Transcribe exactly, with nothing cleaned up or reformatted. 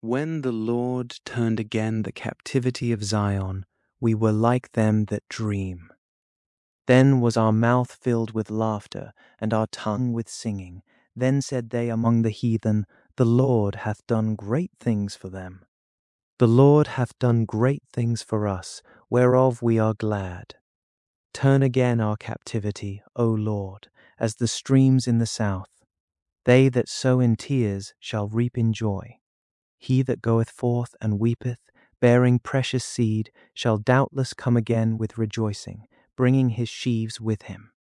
When the Lord turned again the captivity of Zion, we were like them that dream. Then was our mouth filled with laughter, and our tongue with singing. Then said they among the heathen, The Lord hath done great things for them. The Lord hath done great things for us, whereof we are glad. Turn again our captivity, O Lord, as the streams in the south. They that sow in tears shall reap in joy. He that goeth forth and weepeth, bearing precious seed, shall doubtless come again with rejoicing, bringing his sheaves with him.